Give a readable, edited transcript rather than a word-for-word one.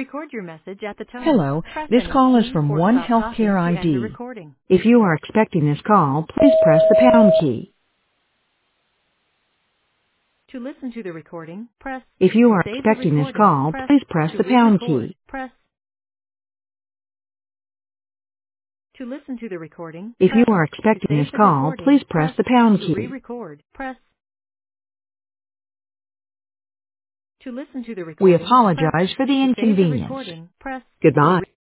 Record your message at the tone. Hello, Press this any call is key from or One stop talking Healthcare to end the ID. recording. If you are expecting this call, please press the pound key. To listen to the recording, press. If To you are save the expecting this recording, call, press. please press To the pound re-record, key. press. To listen to the recording, If you press. are To expecting this save the call, recording, please press press. the pound To key. re-record, press. To listen to the We recording, press. apologize for the To save the inconvenience. recording, press. To Goodbye.